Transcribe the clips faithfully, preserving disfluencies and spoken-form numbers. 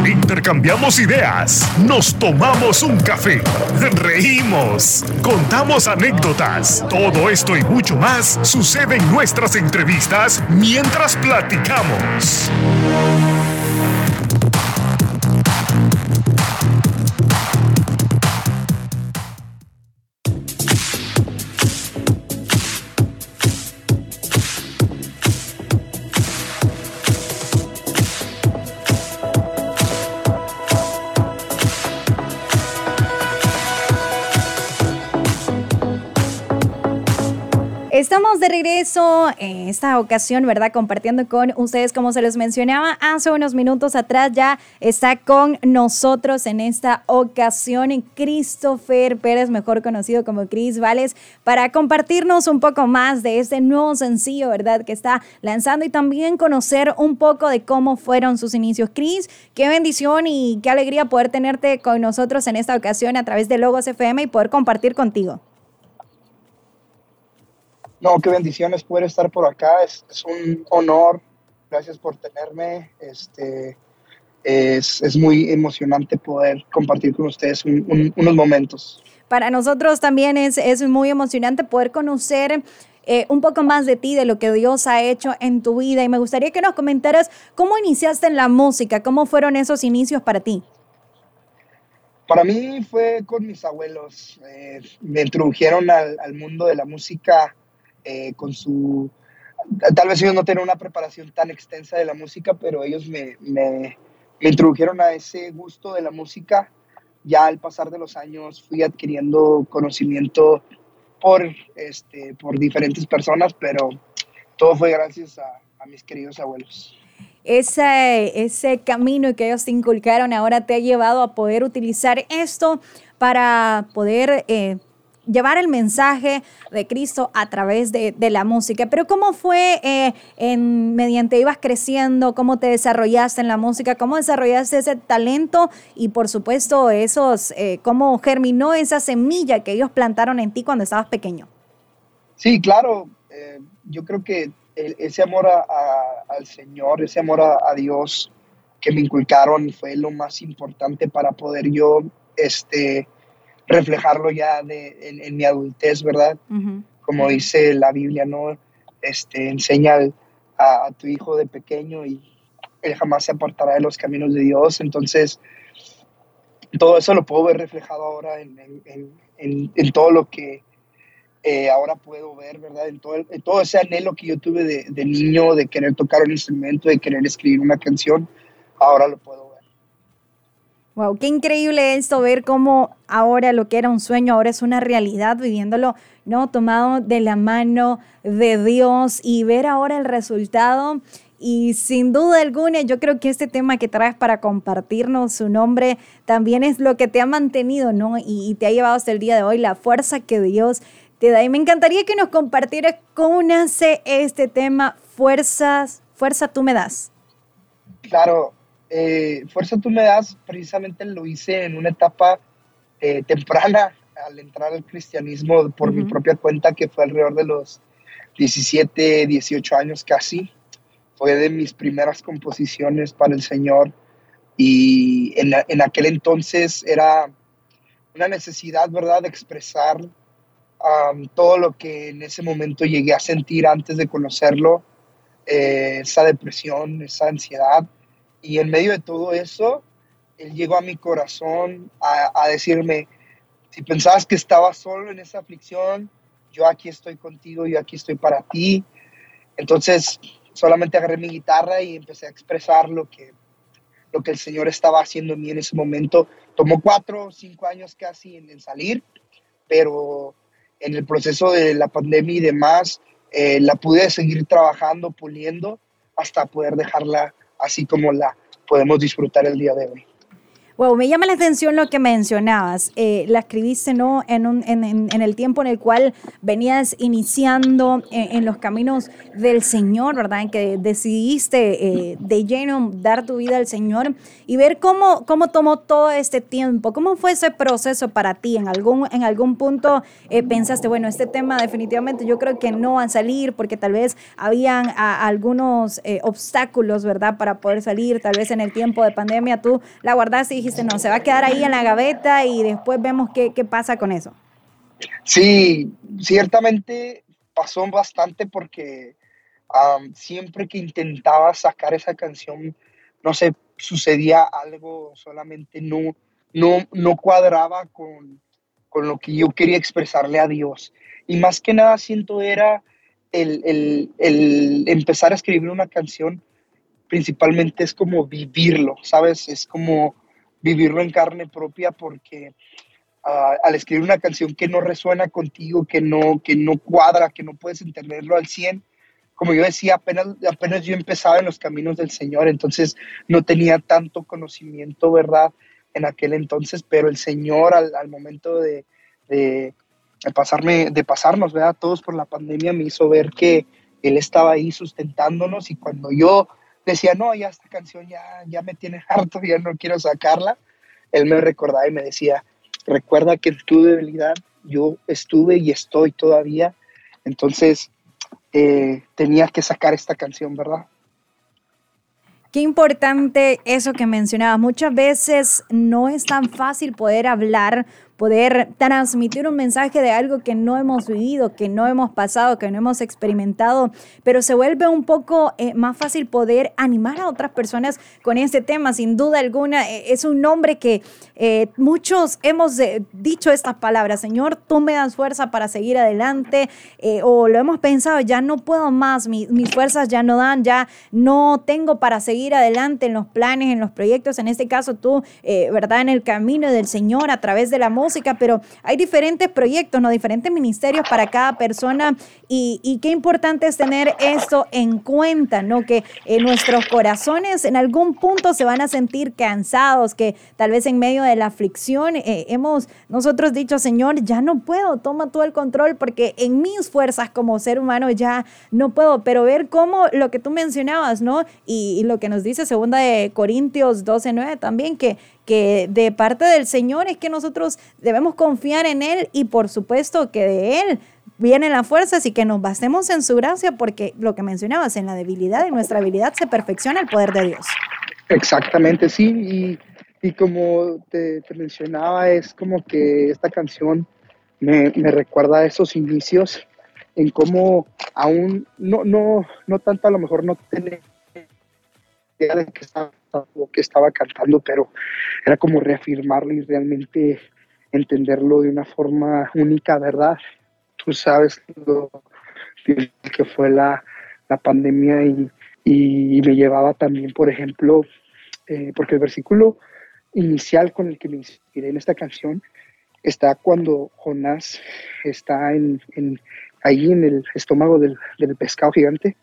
Intercambiamos ideas, nos tomamos un café, reímos, contamos anécdotas. Todo esto y mucho más sucede en nuestras entrevistas mientras platicamos. Estamos de regreso en esta ocasión, ¿verdad? Compartiendo con ustedes, como se les mencionaba hace unos minutos atrás, ya está con nosotros en esta ocasión Christopher Pérez, mejor conocido como Chris Vales, para compartirnos un poco más de este nuevo sencillo, ¿verdad? Que está lanzando y también conocer un poco de cómo fueron sus inicios. Chris, qué bendición y qué alegría poder tenerte con nosotros en esta ocasión a través de Logos F M y poder compartir contigo. No, qué bendiciones poder estar por acá, es, es un honor, gracias por tenerme, este, es, es muy emocionante poder compartir con ustedes un, un, unos momentos. Para nosotros también es, es muy emocionante poder conocer eh, un poco más de ti, de lo que Dios ha hecho en tu vida, y me gustaría que nos comentaras cómo iniciaste en la música, cómo fueron esos inicios para ti. Para mí fue con mis abuelos, eh, me introdujeron al, al mundo de la música. Eh, con su, tal vez ellos no tienen una preparación tan extensa de la música, pero ellos me, me, me introdujeron a ese gusto de la música. Ya al pasar de los años fui adquiriendo conocimiento por, este, por diferentes personas, pero todo fue gracias a, a mis queridos abuelos. Ese, ese camino que ellos te inculcaron ahora te ha llevado a poder utilizar esto para poder eh, llevar el mensaje de Cristo a través de, de la música. Pero ¿cómo fue eh, en, mediante ibas creciendo? ¿Cómo te desarrollaste en la música? ¿Cómo desarrollaste ese talento? Y por supuesto, esos, eh, ¿cómo germinó esa semilla que ellos plantaron en ti cuando estabas pequeño? Sí, claro. Eh, yo creo que el, ese amor a, a, al Señor, ese amor a, a Dios que me inculcaron fue lo más importante para poder yo este, reflejarlo ya de, en, en mi adultez, ¿verdad? Uh-huh. Como dice la Biblia, ¿no? Este, enseña al, a, a tu hijo de pequeño y él jamás se apartará de los caminos de Dios. Entonces, todo eso lo puedo ver reflejado ahora en, en, en, en todo lo que eh, ahora puedo ver, ¿verdad? En todo, en todo ese anhelo que yo tuve de, de niño, de querer tocar un instrumento, de querer escribir una canción, ahora lo puedo ver. Wow, qué increíble esto, ver cómo ahora lo que era un sueño ahora es una realidad, viviéndolo, ¿no? Tomado de la mano de Dios y ver ahora el resultado. Y sin duda alguna, yo creo que este tema que traes para compartirnos su nombre también es lo que te ha mantenido, ¿no? Y, y te ha llevado hasta el día de hoy, la fuerza que Dios te da. Y me encantaría que nos compartieras cómo nace este tema, Fuerzas, Fuerza Tú Me Das. Claro. Eh, Fuerza Tú Me Das, precisamente lo hice en una etapa eh, temprana al entrar al cristianismo por uh-huh. mi propia cuenta, que fue alrededor de los diecisiete, dieciocho años casi. Fue de mis primeras composiciones para el Señor y en, en aquel entonces era una necesidad, ¿verdad?, de expresar um, todo lo que en ese momento llegué a sentir antes de conocerlo, eh, esa depresión, esa ansiedad. Y en medio de todo eso, Él llegó a mi corazón a, a decirme, si pensabas que estabas solo en esa aflicción, yo aquí estoy contigo, yo aquí estoy para ti. Entonces, solamente agarré mi guitarra y empecé a expresar lo que, lo que el Señor estaba haciendo en mí en ese momento. Tomó cuatro o cinco años casi en, en salir, pero en el proceso de la pandemia y demás, eh, la pude seguir trabajando, puliendo, hasta poder dejarla así como la podemos disfrutar el día de hoy. Wow, me llama la atención lo que mencionabas. Eh, la escribiste, ¿no? En, un, en, en, en el tiempo en el cual venías iniciando en, en los caminos del Señor, ¿verdad? En que decidiste eh, de lleno dar tu vida al Señor y ver cómo, cómo tomó todo este tiempo. ¿Cómo fue ese proceso para ti? ¿En algún, en algún punto eh, pensaste, bueno, este tema definitivamente yo creo que no va a salir porque tal vez habían a, algunos eh, obstáculos, ¿verdad? Para poder salir, tal vez en el tiempo de pandemia tú la guardaste y dijiste, no, se va a quedar ahí en la gaveta y después vemos qué, qué pasa con eso. Sí, ciertamente pasó bastante porque um, siempre que intentaba sacar esa canción, no sé, sucedía algo, solamente no, no, no cuadraba con, con lo que yo quería expresarle a Dios. Y más que nada siento era el, el, el empezar a escribir una canción, principalmente es como vivirlo, ¿sabes? Es como vivirlo en carne propia porque uh, al escribir una canción que no resuena contigo, que no, que no cuadra, que no puedes entenderlo al cien, como yo decía, apenas, apenas yo empezaba en los caminos del Señor, entonces no tenía tanto conocimiento, ¿verdad? En aquel entonces, pero el Señor al, al momento de, de, de, pasarme, de pasarnos, ¿verdad? Todos por la pandemia me hizo ver que Él estaba ahí sustentándonos y cuando yo decía, no, ya esta canción ya, ya me tiene harto, ya no quiero sacarla, Él me recordaba y me decía, recuerda que en tu debilidad yo estuve y estoy todavía, entonces eh, tenía que sacar esta canción, ¿verdad? Qué importante eso que mencionabas. Muchas veces no es tan fácil poder hablar, poder transmitir un mensaje de algo que no hemos vivido, que no hemos pasado, que no hemos experimentado, pero se vuelve un poco eh, más fácil poder animar a otras personas con este tema. Sin duda alguna, eh, es un nombre que eh, muchos hemos eh, dicho estas palabras, Señor, tú me das fuerza para seguir adelante, eh, o lo hemos pensado, ya no puedo más, mi, mis fuerzas ya no dan, ya no tengo para seguir adelante en los planes, en los proyectos, en este caso tú, eh, ¿verdad? En el camino del Señor a través de la música, pero hay diferentes proyectos, ¿no? Diferentes ministerios para cada persona y, y qué importante es tener esto en cuenta, ¿no? Que eh, nuestros corazones en algún punto se van a sentir cansados, que tal vez en medio de la aflicción eh, hemos nosotros dicho, Señor, ya no puedo, toma tú el control porque en mis fuerzas como ser humano ya no puedo, pero ver cómo lo que tú mencionabas, ¿no? Y, y lo que nos dice segunda de Corintios doce nueve también, que que de parte del Señor es que nosotros debemos confiar en Él y por supuesto que de Él vienen las fuerzas y que nos basemos en su gracia porque lo que mencionabas, en la debilidad y nuestra habilidad se perfecciona el poder de Dios. Exactamente, sí, y, y como te, te mencionaba, es como que esta canción me, me recuerda a esos inicios en cómo aún, no, no, no tanto a lo mejor no tenía idea de que estaba, que estaba cantando, pero era como reafirmarlo y realmente entenderlo de una forma única, ¿verdad? Tú sabes lo que fue la, la pandemia y, y me llevaba también, por ejemplo, eh, porque el versículo inicial con el que me inspiré en esta canción está cuando Jonás está en, en, ahí en el estómago del, del pescado gigante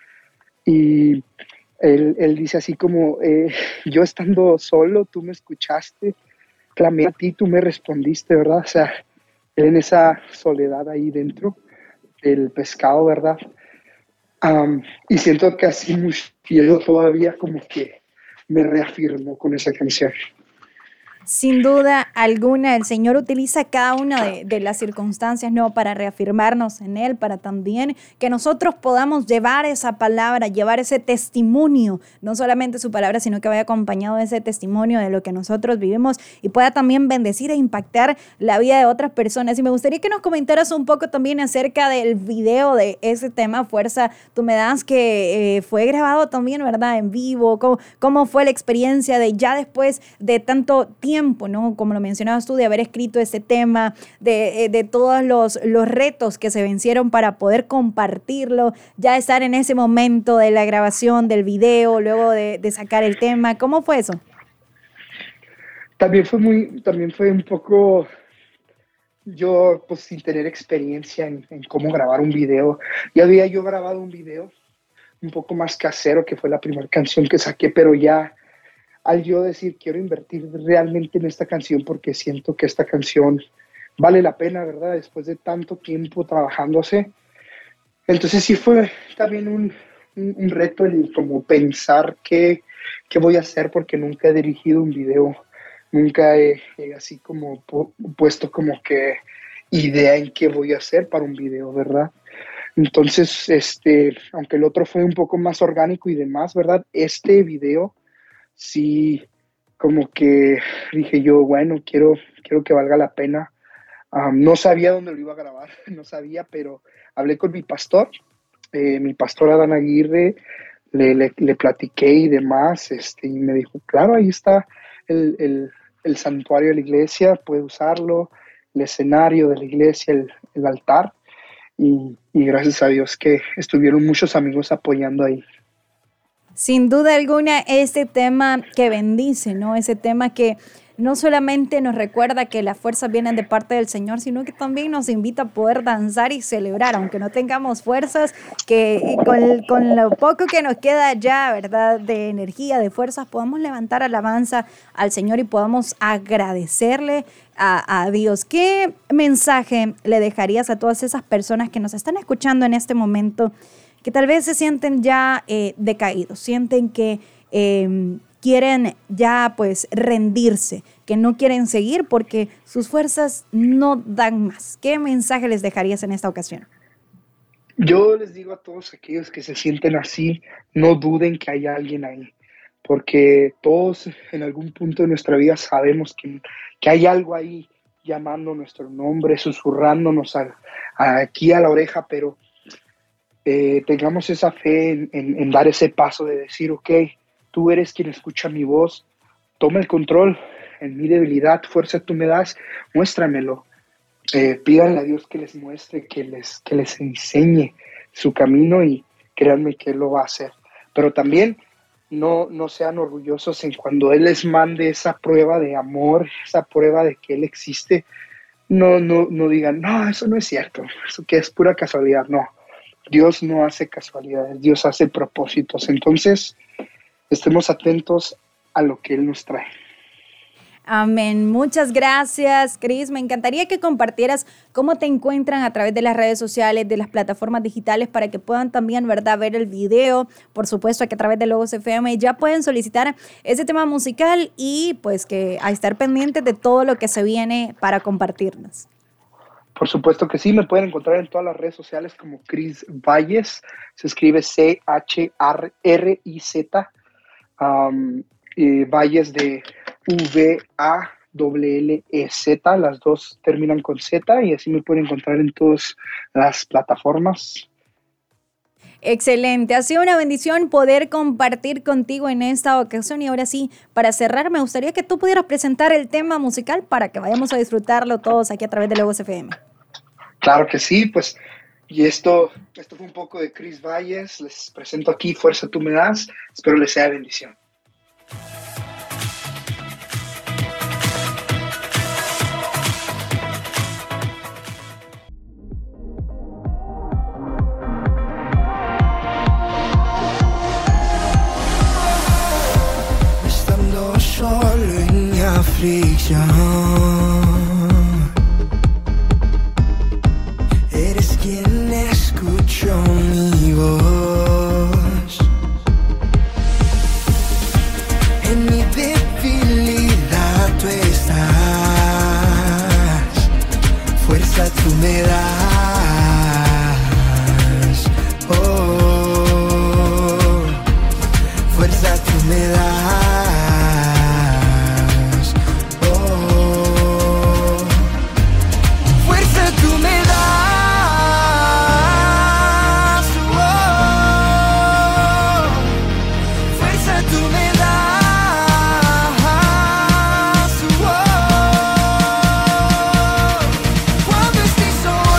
y Él, él dice así como, eh, yo estando solo, tú me escuchaste, clamé a ti, tú me respondiste, ¿verdad? O sea, él en esa soledad ahí dentro del pescado, ¿verdad? Um, y siento que así mucho, y yo todavía como que me reafirmo con esa canción. Sin duda alguna, el Señor utiliza cada una de, de las circunstancias, ¿no? Para reafirmarnos en Él, para también que nosotros podamos llevar esa palabra, llevar ese testimonio, no solamente su palabra, sino que vaya acompañado de ese testimonio de lo que nosotros vivimos y pueda también bendecir e impactar la vida de otras personas. Y me gustaría que nos comentaras un poco también acerca del video de ese tema, Fuerza Tú Me Das, que eh, fue grabado también, ¿verdad? En vivo. ¿Cómo, cómo fue la experiencia de ya después de tanto tiempo? Tiempo, ¿no? Como lo mencionabas tú, de haber escrito este tema, de, de todos los, los retos que se vencieron para poder compartirlo, ya estar en ese momento de la grabación del video, luego de, de sacar el tema. ¿Cómo fue eso? También fue muy, también fue un poco, yo pues sin tener experiencia en, en cómo grabar un video. Ya había yo grabado un video un poco más casero, que fue la primera canción que saqué, pero ya al yo decir, quiero invertir realmente en esta canción porque siento que esta canción vale la pena, ¿verdad? Después de tanto tiempo trabajándose. Entonces sí fue también un, un, un reto el como pensar qué, qué voy a hacer, porque nunca he dirigido un video, nunca he, he así como pu- puesto como que idea en qué voy a hacer para un video, ¿verdad? Entonces, este, aunque el otro fue un poco más orgánico y demás, ¿verdad? Este video sí, como que dije yo, bueno, quiero, quiero que valga la pena. Um, no sabía dónde lo iba a grabar, no sabía, pero hablé con mi pastor, eh, mi pastor Adán Aguirre, le, le, le platiqué y demás, este, y me dijo, claro, ahí está el, el, el santuario de la iglesia, puede usarlo, el escenario de la iglesia, el, el altar, y, y gracias a Dios que estuvieron muchos amigos apoyando ahí. Sin duda alguna, este tema que bendice, ¿no? Ese tema que no solamente nos recuerda que las fuerzas vienen de parte del Señor, sino que también nos invita a poder danzar y celebrar, aunque no tengamos fuerzas, que con, con lo poco que nos queda ya, ¿verdad?, de energía, de fuerzas, podamos levantar alabanza al Señor y podamos agradecerle a, a Dios. ¿Qué mensaje le dejarías a todas esas personas que nos están escuchando en este momento, que tal vez se sienten ya eh, decaídos, sienten que eh, quieren ya pues rendirse, que no quieren seguir porque sus fuerzas no dan más? ¿Qué mensaje les dejarías en esta ocasión? Yo les digo a todos aquellos que se sienten así, no duden que hay alguien ahí, porque todos en algún punto de nuestra vida sabemos que, que hay algo ahí llamando nuestro nombre, susurrándonos a, a aquí a la oreja, pero eh, tengamos esa fe en, en, en dar ese paso de decir, ok, tú eres quien escucha mi voz, toma el control en mi debilidad, fuerza tú me das, muéstramelo. Eh, pídanle a Dios que les muestre, que les, que les enseñe su camino y créanme que Él lo va a hacer. Pero también no, no sean orgullosos en cuando Él les mande esa prueba de amor, esa prueba de que Él existe. No, no, no digan, no, eso no es cierto, eso que es pura casualidad. No, Dios no hace casualidades, Dios hace propósitos. Entonces, estemos atentos a lo que Él nos trae. Amén. Muchas gracias, Chris. Me encantaría que compartieras cómo te encuentran a través de las redes sociales, de las plataformas digitales, para que puedan también, ¿verdad?, ver el video. Por supuesto, que a través de Logos F M ya pueden solicitar ese tema musical y pues que a estar pendientes de todo lo que se viene para compartirnos. Por supuesto que sí, me pueden encontrar en todas las redes sociales como Chris Valles, se escribe C H R I Z, um, eh, Valles de V A L L E Z, las dos terminan con Z y así me pueden encontrar en todas las plataformas. Excelente, ha sido una bendición poder compartir contigo en esta ocasión y ahora sí, para cerrar, me gustaría que tú pudieras presentar el tema musical para que vayamos a disfrutarlo todos aquí a través de Logos F M. Claro que sí, pues y esto, esto fue un poco de Chris Valles, les presento aquí Fuerza tú me das, espero les sea bendición. Solo en mi aflicción, eres quien escuchó mi voz. En mi debilidad tú estás, fuerza tú me das. Oh, fuerza tú me das. Cuando estoy solo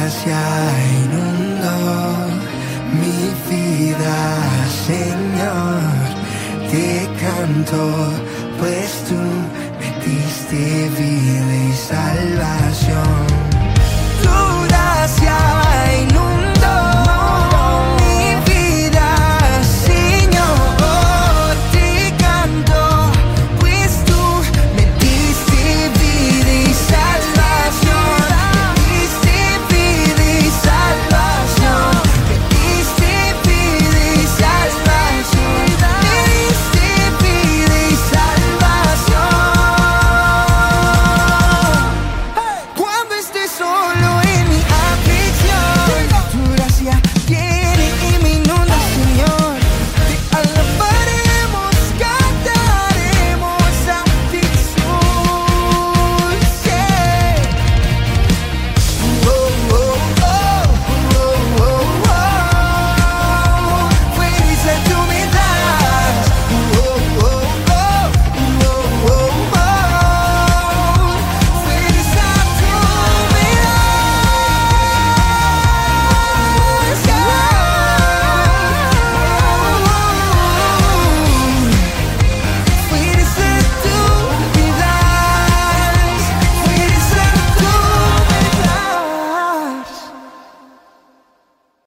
gracia inundó mi vida, Señor. Te canto, pues tú me diste vida y salvación.